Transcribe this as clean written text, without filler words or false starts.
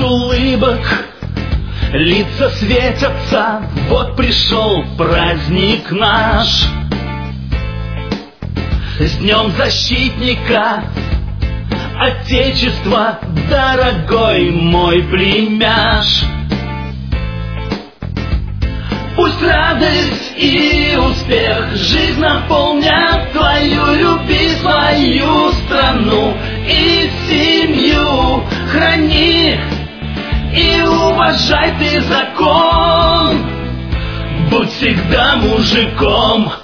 улыбок лица светятся, вот пришел праздник наш. С Днем Защитника Отечества, дорогой мой племяш. Пусть радость и успех жизнь наполнят твою, люби свою страну и семью. Храни и уважай ты закон, будь всегда мужиком.